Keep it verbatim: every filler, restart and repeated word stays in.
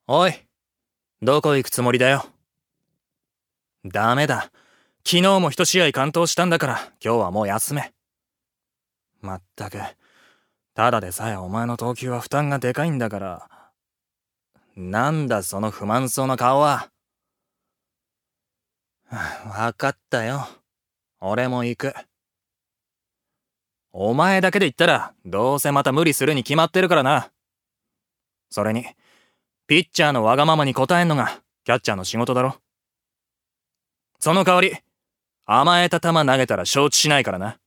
おい、どこ行くつもりだよ。ダメだ。昨日も一試合完投したんだから、今日はもう休め。まったく、ただでさえお前の投球は負担がでかいんだから。なんだその不満そうな顔は。わかったよ。俺も行く。お前だけで言ったら、どうせまた無理するに決まってるからな。それに、ピッチャーのわがままに応えんのが、キャッチャーの仕事だろ。その代わり、甘えた球投げたら承知しないからな。